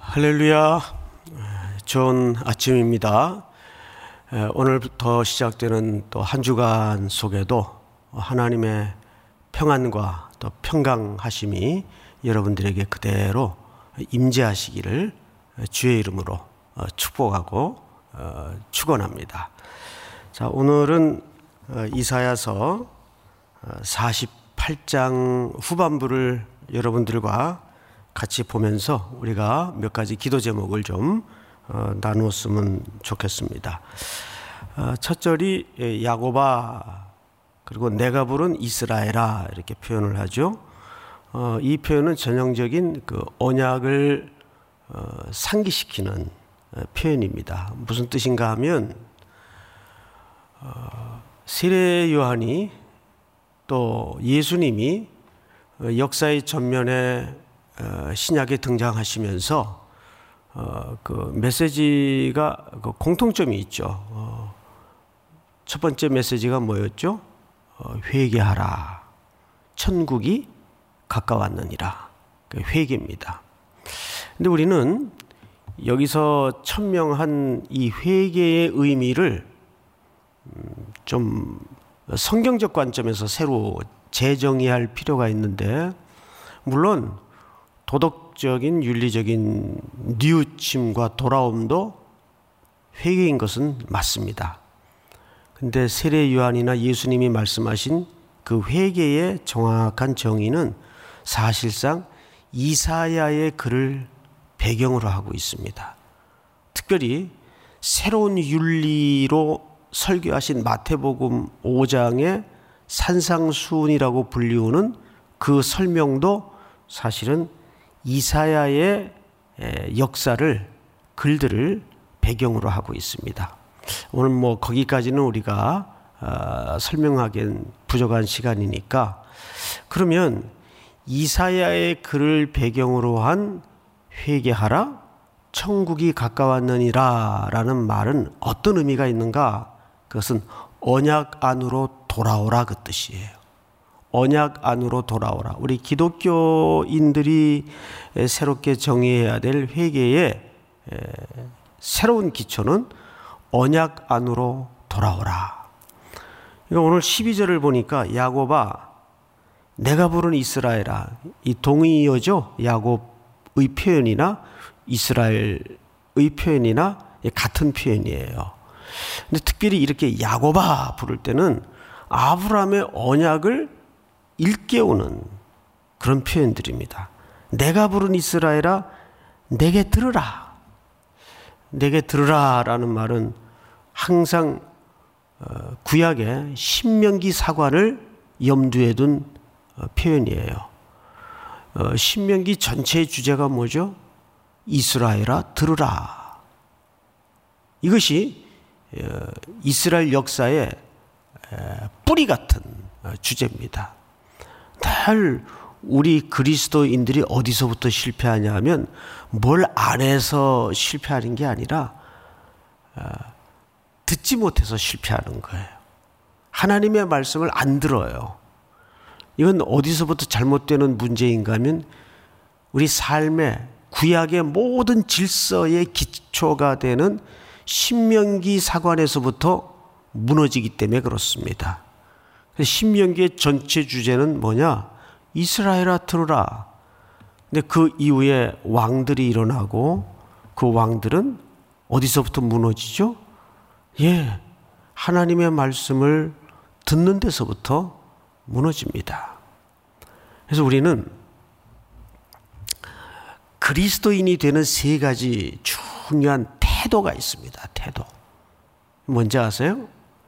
할렐루야. 좋은 아침입니다. 오늘부터 시작되는 또 한 주간 속에도 하나님의 평안과 또 평강하심이 여러분들에게 그대로 임재하시기를 주의 이름으로 축복하고 축원합니다. 자, 오늘은 이사야서 48장 후반부를 여러분들과 같이 보면서 우리가 몇 가지 기도 제목을 좀 나누었으면 좋겠습니다. 첫 절이 야곱아, 그리고 내가 부른 이스라엘아 이렇게 표현을 하죠. 이 표현은 전형적인 그 언약을 상기시키는 표현입니다. 무슨 뜻인가 하면 세례 요한이 또 예수님이 역사의 전면에 신약에 등장하시면서 그 메시지가 그 공통점이 있죠. 첫 번째 메시지가 뭐였죠? 회개하라. 천국이 가까웠느니라. 그 회개입니다. 근데 우리는 여기서 천명한 이 회개의 의미를 좀 성경적 관점에서 새로 재정의할 필요가 있는데, 물론 도덕적인 윤리적인 뉘우침과 돌아옴도 회개인 것은 맞습니다. 근데 세례 요한이나 예수님이 말씀하신 그 회개의 정확한 정의는 사실상 이사야의 글을 배경으로 하고 있습니다. 특별히 새로운 윤리로 설교하신 마태복음 5장의 산상수훈이라고 불리우는 그 설명도 사실은 이사야의 역사를, 글들을 배경으로 하고 있습니다. 오늘 뭐 거기까지는 우리가 설명하기엔 부족한 시간이니까, 그러면 이사야의 글을 배경으로 한 회개하라, 천국이 가까웠느니라 라는 말은 어떤 의미가 있는가? 그것은 언약 안으로 돌아오라 그 뜻이에요. 언약 안으로 돌아오라. 우리 기독교인들이 새롭게 정의해야 될 회개의 새로운 기초는 언약 안으로 돌아오라. 오늘 12절을 보니까 야곱아, 내가 부른 이스라엘아, 이 동의어죠. 야곱의 표현이나 이스라엘의 표현이나 같은 표현이에요. 근데 특별히 이렇게 야곱아 부를 때는 아브라함의 언약을 일깨우는 그런 표현들입니다. 내가 부른 이스라엘아, 내게 들으라. 내게 들으라 라는 말은 항상 구약의 신명기 사관을 염두에 둔 표현이에요. 신명기 전체의 주제가 뭐죠? 이스라엘아, 들으라. 이것이 이스라엘 역사의 뿌리 같은 주제입니다. 늘 우리 그리스도인들이 어디서부터 실패하냐 하면 뭘 안 해서 실패하는 게 아니라 듣지 못해서 실패하는 거예요. 하나님의 말씀을 안 들어요. 이건 어디서부터 잘못되는 문제인가 하면 우리 삶의 구약의 모든 질서의 기초가 되는 신명기 사관에서부터 무너지기 때문에 그렇습니다. 신명기의 전체 주제는 뭐냐? 이스라엘아 들으라. 근데 그 이후에 왕들이 일어나고 그 왕들은 어디서부터 무너지죠? 하나님의 말씀을 듣는 데서부터 무너집니다. 그래서 우리는 그리스도인이 되는 세 가지 중요한 태도가 있습니다. 태도. 뭔지 아세요?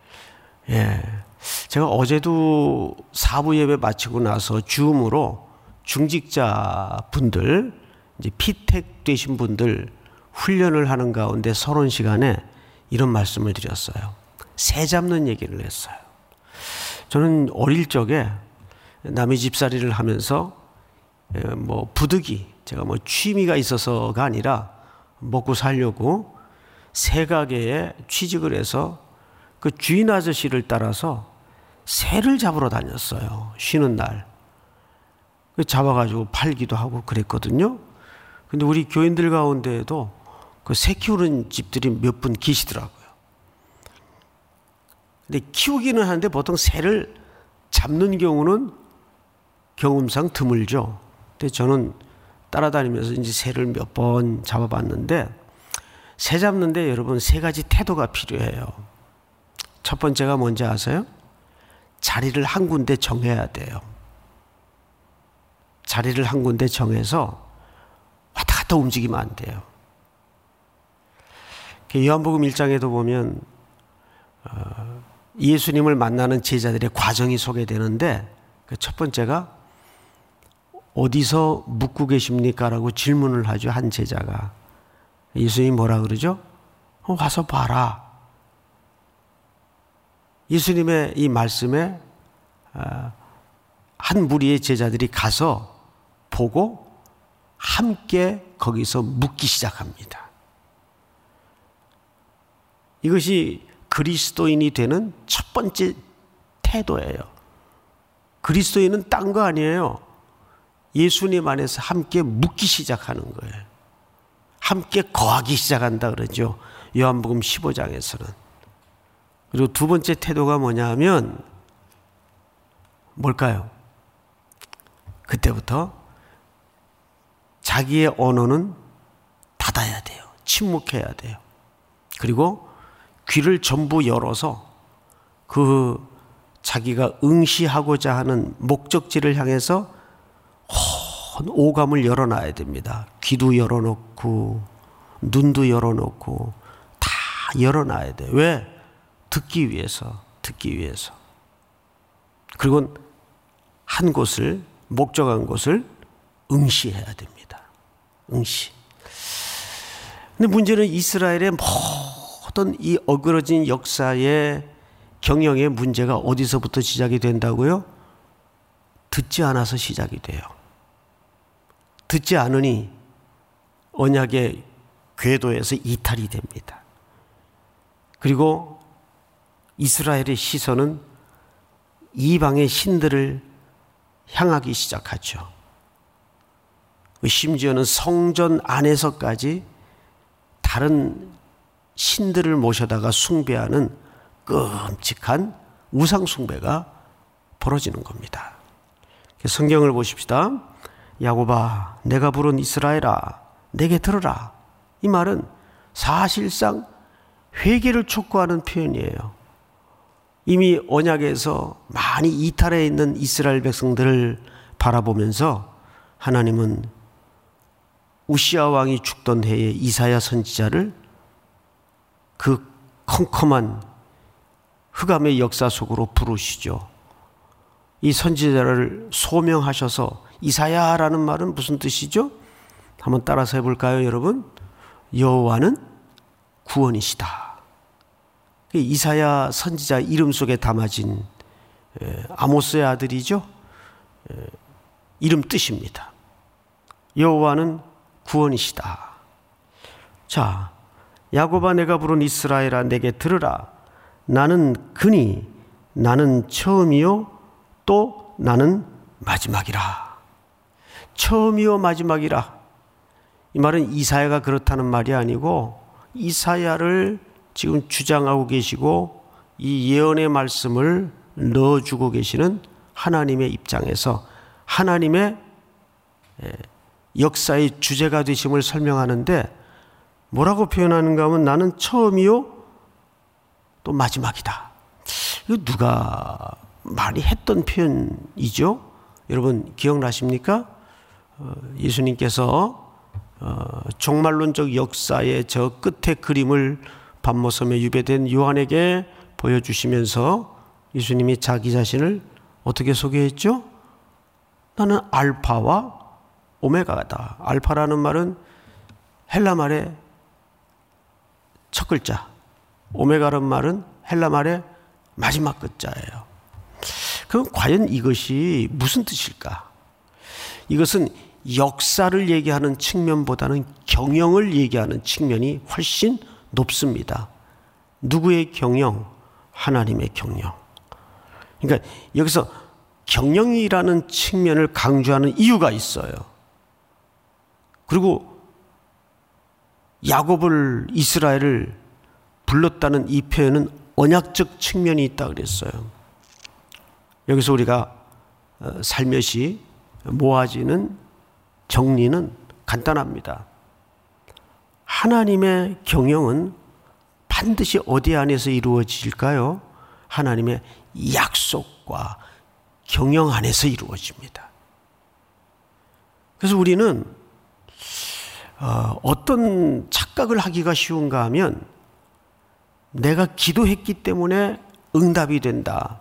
제가 어제도 사부 예배 마치고 나서 줌으로 중직자 분들, 이제 피택 되신 분들 훈련을 하는 가운데 서론 시간에 이런 말씀을 드렸어요. 새 잡는 얘기를 했어요. 저는 어릴 적에 남의 집살이를 하면서 뭐 부득이 제가 뭐 취미가 있어서가 아니라 먹고 살려고 새 가게에 취직을 해서 그 주인 아저씨를 따라서 새를 잡으러 다녔어요. 쉬는 날. 잡아가지고 팔기도 하고 그랬거든요. 근데 우리 교인들 가운데에도 그 새 키우는 집들이 몇 분 계시더라고요. 근데 키우기는 하는데 보통 새를 잡는 경우는 경험상 드물죠. 근데 저는 따라다니면서 이제 새를 몇 번 잡아봤는데, 새 잡는데 여러분 세 가지 태도가 필요해요. 첫 번째가 뭔지 아세요? 자리를 한 군데 정해야 돼요. 자리를 한 군데 정해서 왔다 갔다 움직이면 안 돼요. 요한복음 1장에도 보면 예수님을 만나는 제자들의 과정이 소개되는데, 그 첫 번째가 어디서 묵고 계십니까? 라고 질문을 하죠. 한 제자가. 예수님이 뭐라 그러죠? 와서 봐라. 예수님의 이 말씀에 한 무리의 제자들이 가서 보고 함께 거기서 묵기 시작합니다. 이것이 그리스도인이 되는 첫 번째 태도예요. 그리스도인은 딴 거 아니에요. 예수님 안에서 함께 묵기 시작하는 거예요. 함께 거하기 시작한다 그러죠. 요한복음 15장에서는. 그리고 두 번째 태도가 뭐냐 하면 뭘까요? 그때부터 자기의 언어는 닫아야 돼요. 침묵해야 돼요. 그리고 귀를 전부 열어서 그 자기가 응시하고자 하는 목적지를 향해서 오감을 열어놔야 됩니다. 귀도 열어놓고 눈도 열어놓고 다 열어놔야 돼요. 왜? 듣기 위해서. 그리고 한 곳을, 목적한 곳을 응시해야 됩니다. 응시. 근데 문제는 이스라엘의 모든 이 어그러진 역사의 경영의 문제가 어디서부터 시작이 된다고요? 듣지 않아서 시작이 돼요. 듣지 않으니 언약의 궤도에서 이탈이 됩니다. 그리고 이스라엘의 시선은 이방의 신들을 향하기 시작하죠. 심지어는 성전 안에서까지 다른 신들을 모셔다가 숭배하는 끔찍한 우상 숭배가 벌어지는 겁니다. 성경을 보십시다. 야곱아, 내가 부른 이스라엘아, 내게 들으라. 이 말은 사실상 회개를 촉구하는 표현이에요. 이미 언약에서 많이 이탈해 있는 이스라엘 백성들을 바라보면서 하나님은 우시아 왕이 죽던 해에 이사야 선지자를 그 컴컴한 흑암의 역사 속으로 부르시죠. 이 선지자를 소명하셔서, 이사야라는 말은 무슨 뜻이죠? 한번 따라서 해볼까요, 여러분? 여호와는 구원이시다. 이사야 선지자 이름 속에 담아진 아모스의 아들이죠. 이름 뜻입니다. 여호와는 구원이시다. 자, 야곱아, 내가 부른 이스라엘아, 내게 들으라. 나는 그니, 나는 처음이요 또 나는 마지막이라. 처음이요 마지막이라. 이 말은 이사야가 그렇다는 말이 아니고, 이사야를 지금 주장하고 계시고 이 예언의 말씀을 넣어주고 계시는 하나님의 입장에서 하나님의 역사의 주제가 되심을 설명하는데, 뭐라고 표현하는가 하면 나는 처음이요 또 마지막이다. 이거 누가 많이 했던 표현이죠? 여러분 기억나십니까? 예수님께서 종말론적 역사의 저 끝의 그림을 밤모섬에 유배된 요한에게 보여주시면서 예수님이 자기 자신을 어떻게 소개했죠? 나는 알파와 오메가다. 알파라는 말은 헬라 말의 첫 글자, 오메가라는 말은 헬라 말의 마지막 글자예요. 그럼 과연 이것이 무슨 뜻일까? 이것은 역사를 얘기하는 측면보다는 경영을 얘기하는 측면이 훨씬 높습니다. 누구의 경영? 하나님의 경영. 그러니까 여기서 경영이라는 측면을 강조하는 이유가 있어요. 그리고 야곱을, 이스라엘을 불렀다는 이 표현은 언약적 측면이 있다 그랬어요. 여기서 우리가 살며시 모아지는 정리는 간단합니다. 하나님의 경영은 반드시 어디 안에서 이루어질까요? 하나님의 약속과 경영 안에서 이루어집니다. 그래서 우리는 어떤 착각을 하기가 쉬운가 하면 내가 기도했기 때문에 응답이 된다.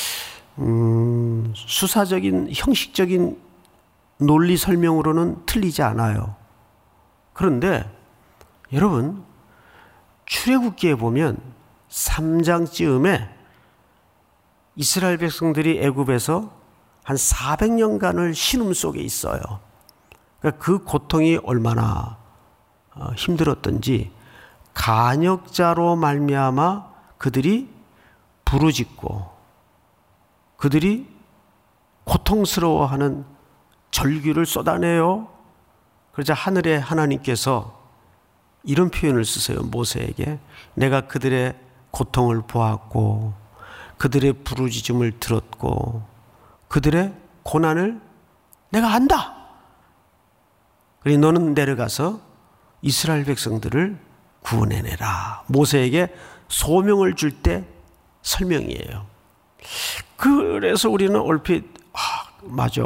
수사적인 형식적인 논리 설명으로는 틀리지 않아요. 그런데 여러분, 출애굽기에 보면 3장쯤에 이스라엘 백성들이 애굽에서 한 400년간을 신음 속에 있어요. 그러니까 그 고통이 얼마나 힘들었던지 간역자로 말미암아 그들이 부르짖고 그들이 고통스러워하는 절규를 쏟아내요. 그러자 하늘의 하나님께서 이런 표현을 쓰세요. 모세에게 내가 그들의 고통을 보았고 그들의 부르짖음을 들었고 그들의 고난을 내가 안다. 그러니 너는 내려가서 이스라엘 백성들을 구원해내라. 모세에게 소명을 줄 때 설명이에요. 그래서 우리는 얼핏 맞아.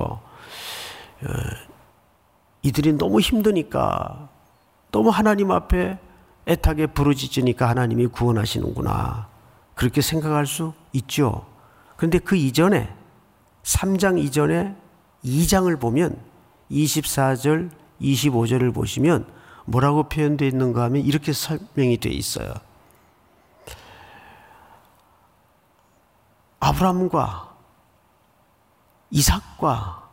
이들이 너무 힘드니까 너무 하나님 앞에 애타게 부르짖으니까 하나님이 구원하시는구나. 그렇게 생각할 수 있죠. 그런데 그 이전에 3장 이전에 2장을 보면 24절 25절을 보시면 뭐라고 표현되어 있는가 하면 이렇게 설명이 되어 있어요. 아브라함과 이삭과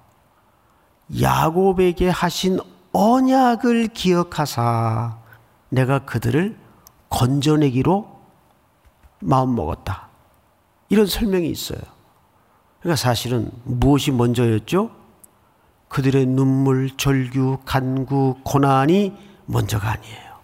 야곱에게 하신 언약을 기억하사 내가 그들을 건져내기로 마음먹었다. 이런 설명이 있어요. 그러니까 사실은 무엇이 먼저였죠? 그들의 눈물, 절규, 간구, 고난이 먼저가 아니에요.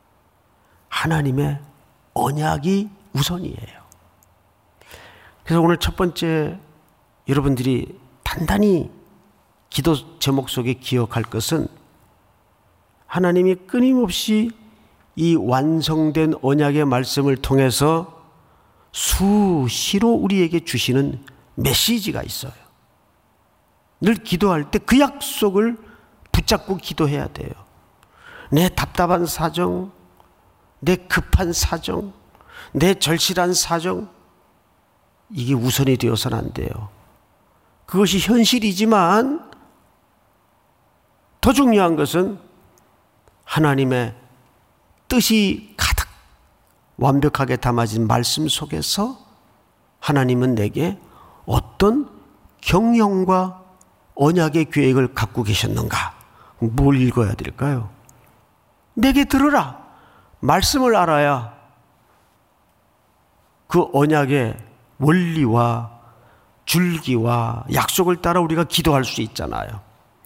하나님의 언약이 우선이에요. 그래서 오늘 첫 번째 여러분들이 단단히 기도 제목 속에 기억할 것은 하나님이 끊임없이 이 완성된 언약의 말씀을 통해서 수시로 우리에게 주시는 메시지가 있어요. 늘 기도할 때 그 약속을 붙잡고 기도해야 돼요. 내 답답한 사정, 내 급한 사정, 내 절실한 사정, 이게 우선이 되어서는 안 돼요. 그것이 현실이지만 더 중요한 것은 하나님의 뜻이 가득 완벽하게 담아진 말씀 속에서 하나님은 내게 어떤 경영과 언약의 계획을 갖고 계셨는가? 뭘 읽어야 될까요? 내게 들으라. 말씀을 알아야 그 언약의 원리와 줄기와 약속을 따라 우리가 기도할 수 있잖아요.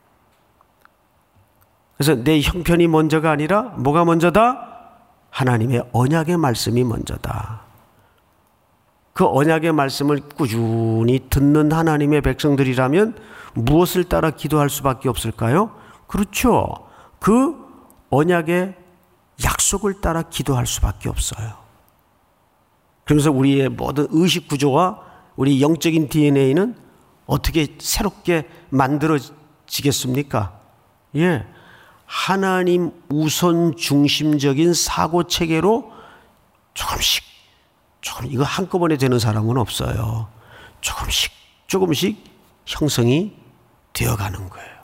그래서 내 형편이 먼저가 아니라 뭐가 먼저다? 하나님의 언약의 말씀이 먼저다. 그 언약의 말씀을 꾸준히 듣는 하나님의 백성들이라면 무엇을 따라 기도할 수밖에 없을까요? 그렇죠. 그 언약의 약속을 따라 기도할 수밖에 없어요. 그러면서 우리의 모든 의식 구조와 우리 영적인 DNA는 어떻게 새롭게 만들어지겠습니까? 예. 하나님 우선 중심적인 사고 체계로 조금씩 이거 한꺼번에 되는 사람은 없어요. 조금씩 형성이 되어가는 거예요.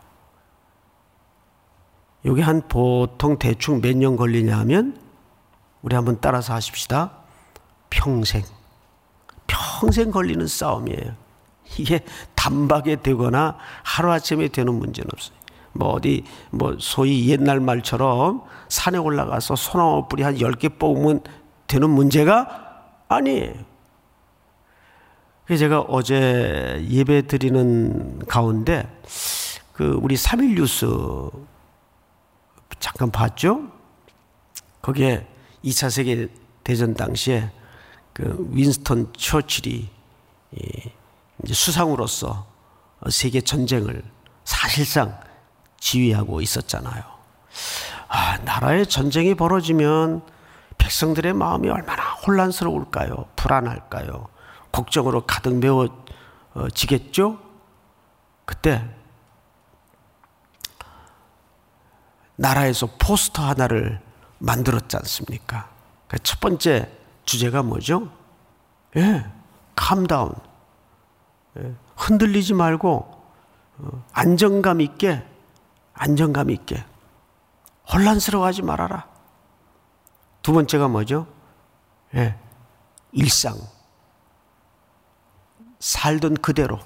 이게 한 보통 대충 몇 년 걸리냐 하면 우리 한번 따라서 하십시다. 평생 걸리는 싸움이에요. 이게 단박에 되거나 하루아침에 되는 문제는 없어요. 소위 옛날 말처럼 산에 올라가서 소나무 뿌리 한 10개 뽑으면 되는 문제가 아니에요. 그래서 제가 어제 예배 드리는 가운데 우리 3일 뉴스 잠깐 봤죠? 거기에 2차 세계 대전 당시에 그 윈스턴 처칠이 이제 수상으로서 세계 전쟁을 사실상 지휘하고 있었잖아요. 나라에 전쟁이 벌어지면 백성들의 마음이 얼마나 혼란스러울까요? 불안할까요? 걱정으로 가득 메워지겠죠? 그때 나라에서 포스터 하나를 만들었지 않습니까? 첫 번째 주제가 뭐죠? calm down. 흔들리지 말고 안정감 있게 혼란스러워하지 말아라. 두 번째가 뭐죠? 일상. 살던 그대로.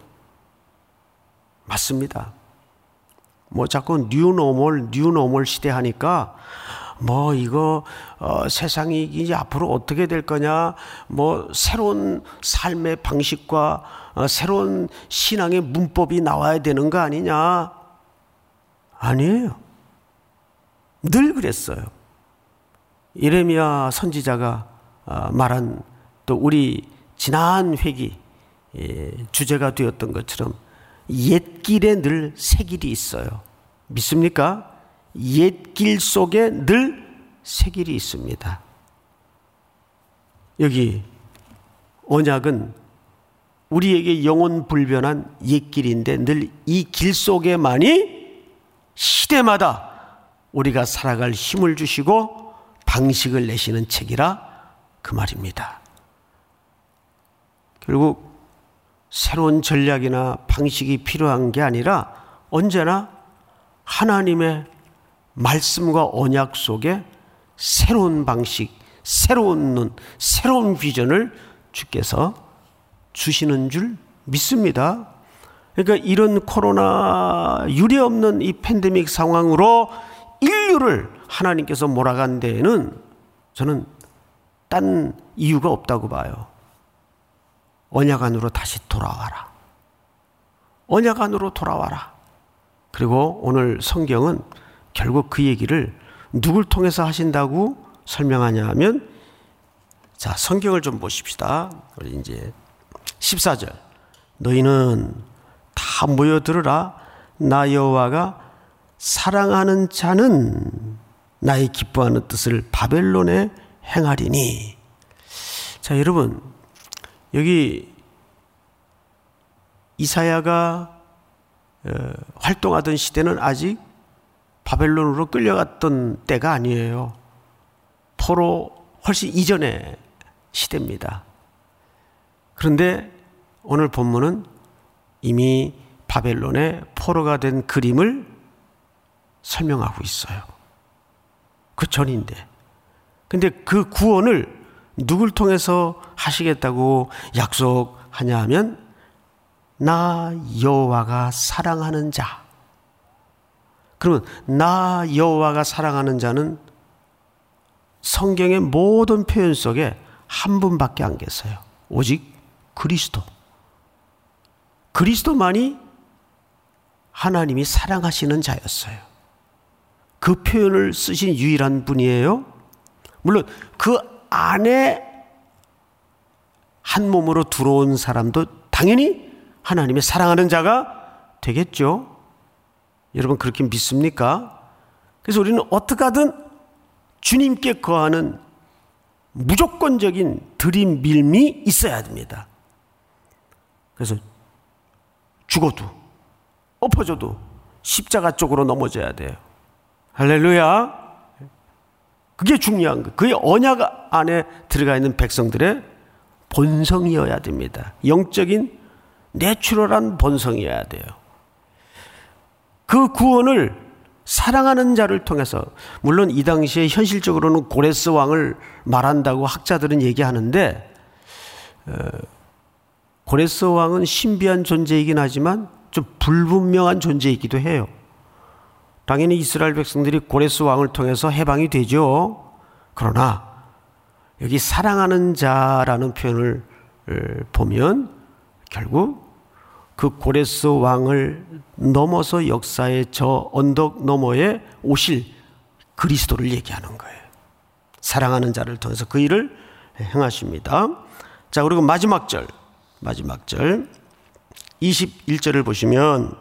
맞습니다. 뭐 자꾸 뉴노멀 시대 하니까 이거 세상이 이제 앞으로 어떻게 될 거냐, 새로운 삶의 방식과 새로운 신앙의 문법이 나와야 되는 거 아니냐? 아니에요. 늘 그랬어요. 예레미야 선지자가 말한 또 우리 지난 회기 주제가 되었던 것처럼 옛길에 늘 새 길이 있어요. 믿습니까? 옛길 속에 늘 새 길이 있습니다. 여기 언약은 우리에게 영원 불변한 옛길인데 늘 이 길 속에만이 시대마다 우리가 살아갈 힘을 주시고 방식을 내시는 책이라 그 말입니다. 결국 새로운 전략이나 방식이 필요한 게 아니라 언제나 하나님의 말씀과 언약 속에 새로운 방식, 새로운 눈, 새로운 비전을 주께서 주시는 줄 믿습니다. 그러니까 이런 코로나 유례없는 이 팬데믹 상황으로 인류를 하나님께서 몰아간 데에는 저는 딴 이유가 없다고 봐요. 언약 안으로 다시 돌아와라. 언약 안으로 돌아와라. 그리고 오늘 성경은 결국 그 얘기를 누굴 통해서 하신다고 설명하냐 하면, 자, 성경을 좀 보십시다. 우리 이제 14절. 너희는 다 모여들으라. 나 여호와가 사랑하는 자는 나의 기뻐하는 뜻을 바벨론에 행하리니. 자, 여러분, 여기 이사야가 활동하던 시대는 아직 바벨론으로 끌려갔던 때가 아니에요. 포로 훨씬 이전의 시대입니다. 그런데 오늘 본문은 이미 바벨론의 포로가 된 그림을 설명하고 있어요. 그 전인데. 근데 그 구원을 누굴 통해서 하시겠다고 약속하냐 하면, 나 여호와가 사랑하는 자. 그러면 나 여호와가 사랑하는 자는 성경의 모든 표현 속에 한 분밖에 안 계세요. 오직 그리스도. 그리스도만이 하나님이 사랑하시는 자였어요. 그 표현을 쓰신 유일한 분이에요. 물론 그 안에 한 몸으로 들어온 사람도 당연히 하나님의 사랑하는 자가 되겠죠. 여러분 그렇게 믿습니까? 그래서 우리는 어떻게 하든 주님께 거하는 무조건적인 들이밀미 있어야 됩니다. 그래서 죽어도 엎어져도 십자가 쪽으로 넘어져야 돼요. 할렐루야. 그게 중요한 거예요. 그게 언약 안에 들어가 있는 백성들의 본성이어야 됩니다. 영적인 내추럴한 본성이어야 돼요. 그 구원을 사랑하는 자를 통해서, 물론 이 당시에 현실적으로는 고레스 왕을 말한다고 학자들은 얘기하는데, 고레스 왕은 신비한 존재이긴 하지만 좀 불분명한 존재이기도 해요. 당연히 이스라엘 백성들이 고레스 왕을 통해서 해방이 되죠. 그러나 여기 사랑하는 자라는 표현을 보면 결국 그 고레스 왕을 넘어서 역사의 저 언덕 너머에 오실 그리스도를 얘기하는 거예요. 사랑하는 자를 통해서 그 일을 행하십니다. 자, 그리고 마지막 절 21절을 보시면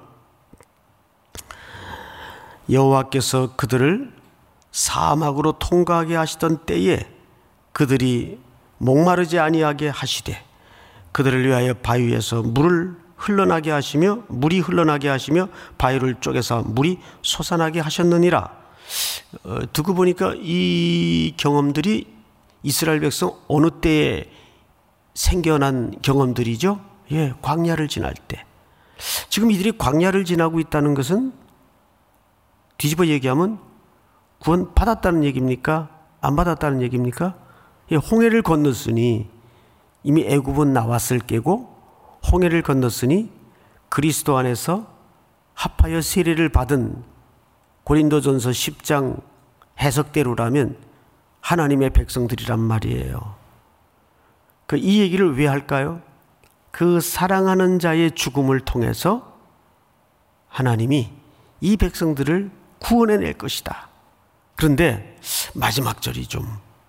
여호와께서 그들을 사막으로 통과하게 하시던 때에 그들이 목마르지 아니하게 하시되 그들을 위하여 바위에서 물이 흘러나게 하시며 바위를 쪼개서 물이 솟아나게 하셨느니라. 듣고 보니까 이 경험들이 이스라엘 백성 어느 때에 생겨난 경험들이죠? 예, 광야를 지날 때. 지금 이들이 광야를 지나고 있다는 것은 뒤집어 얘기하면 구원 받았다는 얘기입니까? 안 받았다는 얘기입니까? 예, 홍해를 건넜으니 이미 애굽은 나왔을 게고 홍해를 건넜으니 그리스도 안에서 합하여 세례를 받은 고린도전서 10장 해석대로라면 하나님의 백성들이란 말이에요. 이 얘기를 왜 할까요? 그 사랑하는 자의 죽음을 통해서 하나님이 이 백성들을 구원해낼 것이다. 그런데 마지막 절이 좀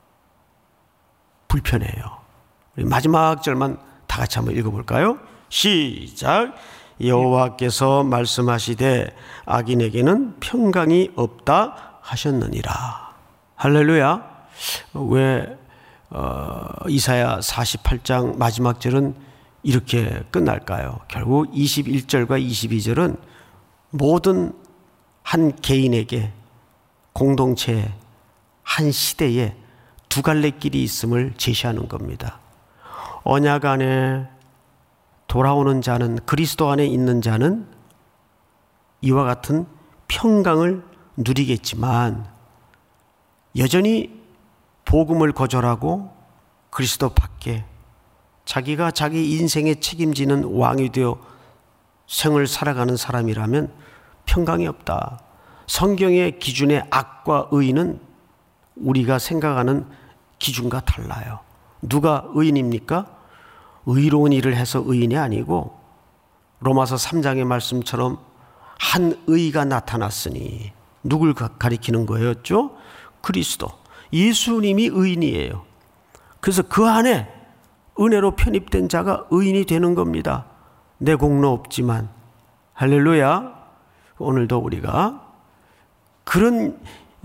불편해요. 우리 마지막 절만 다 같이 한번 읽어볼까요? 시작. 여호와께서 말씀하시되 악인에게는 평강이 없다 하셨느니라. 할렐루야. 왜 이사야 48장 마지막 절은 이렇게 끝날까요? 결국 21절과 22절은 모든 한 개인에게 공동체 한 시대에 두 갈래 길이 있음을 제시하는 겁니다. 언약 안에 돌아오는 자는, 그리스도 안에 있는 자는 이와 같은 평강을 누리겠지만 여전히 복음을 거절하고 그리스도 밖에 자기가 자기 인생에 책임지는 왕이 되어 생을 살아가는 사람이라면 평강이 없다. 성경의 기준의 악과 의는 우리가 생각하는 기준과 달라요. 누가 의인입니까? 의로운 일을 해서 의인이 아니고 로마서 3장의 말씀처럼 한 의가 나타났으니 누굴 가리키는 거였죠? 그리스도, 예수님이 의인이에요. 그래서 그 안에 은혜로 편입된 자가 의인이 되는 겁니다. 내 공로 없지만. 할렐루야. 오늘도 우리가 그런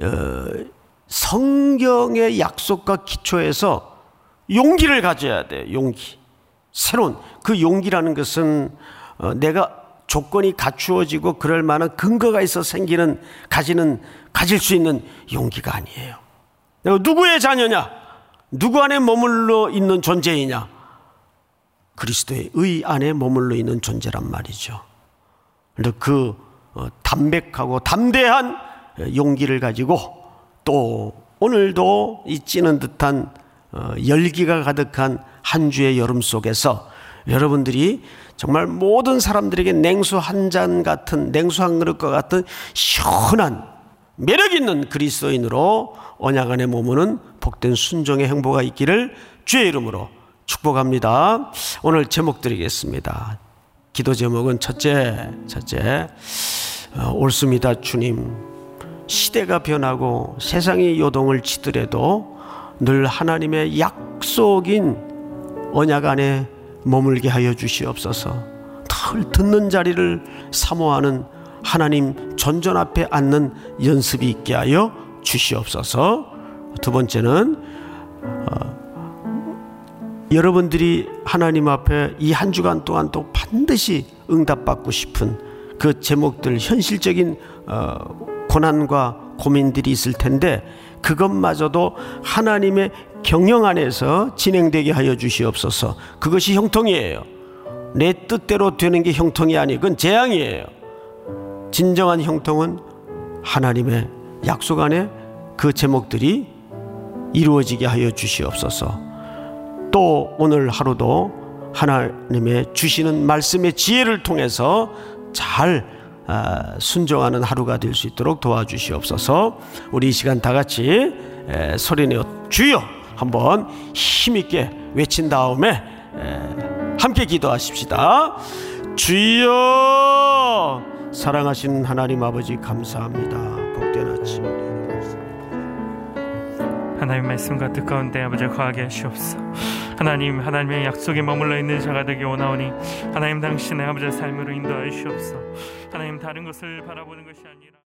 성경의 약속과 기초에서 용기를 가져야 돼요. 용기. 새로운 그 용기라는 것은 내가 조건이 갖추어지고 그럴 만한 근거가 있어 가질 수 있는 용기가 아니에요. 내가 누구의 자녀냐? 누구 안에 머물러 있는 존재이냐? 그리스도의 의 안에 머물러 있는 존재란 말이죠. 그런데 그 담백하고 담대한 용기를 가지고 또 오늘도 이 찌는 듯한 열기가 가득한 한 주의 여름 속에서 여러분들이 정말 모든 사람들에게 냉수 한 잔 같은, 냉수 한 그릇과 같은 시원한 매력 있는 그리스도인으로 언약 안에 머무는 복된 순종의 행보가 있기를 주의 이름으로 축복합니다. 오늘 제목 드리겠습니다. 기도 제목은 첫째, 옳습니다 주님. 시대가 변하고 세상이 요동을 치더라도 늘 하나님의 약속인 언약 안에 머물게 하여 주시옵소서. 늘 듣는 자리를 사모하는 하나님 전전 앞에 앉는 연습이 있게 하여 주시옵소서. 두 번째는 여러분들이 하나님 앞에 이 한 주간 동안 또 반드시 응답받고 싶은 그 제목들, 현실적인 고난과 고민들이 있을 텐데 그것마저도 하나님의 경영 안에서 진행되게 하여 주시옵소서. 그것이 형통이에요. 내 뜻대로 되는 게 형통이 아니고 그건 재앙이에요. 진정한 형통은 하나님의 약속 안에 그 제목들이 이루어지게 하여 주시옵소서. 또 오늘 하루도 하나님의 주시는 말씀의 지혜를 통해서 잘 순종하는 하루가 될 수 있도록 도와주시옵소서. 우리 이 시간 다 같이 소리내어 주여 한번 힘있게 외친 다음에 함께 기도하십시다. 주여. 사랑하신 하나님 아버지 감사합니다. 복된 아침 하나님 말씀과 뜻 가운데 아버지 거하게 하시옵소서. 하나님의 약속에 머물러 있는 자가 되기 원하오니 하나님 당신의 아버지 삶으로 인도하시옵소서. 하나님 다른 것을 바라보는 것이 아니라